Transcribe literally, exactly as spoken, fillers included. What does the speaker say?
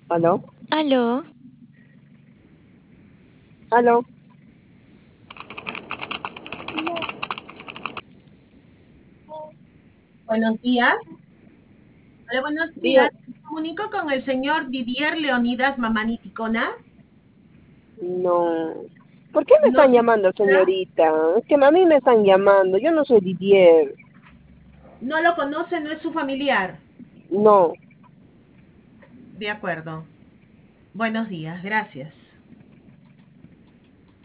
¿Aló? Aló, ¿Aló? Buenos días. Hola, buenos días. Diga, Me comunico con el señor Didier Leonidas Mamani Ticona. no. ¿Por qué me ¿No están se llamando, encuentra? señorita? Es que a mí me están llamando. Yo no soy Didier. No lo conoce, no es su familiar. No. De acuerdo. Buenos días, gracias.